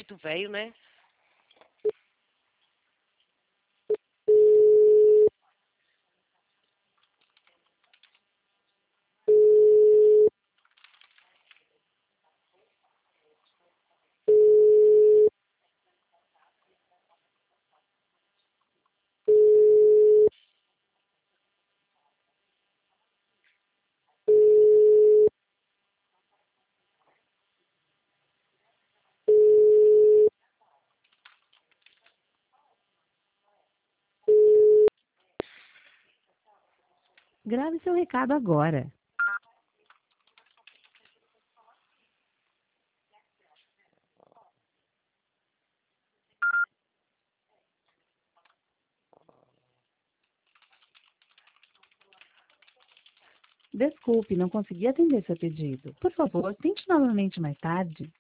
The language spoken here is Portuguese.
muito velho, né? Grave seu recado agora. Desculpe, não consegui atender seu pedido. Por favor, tente novamente mais tarde.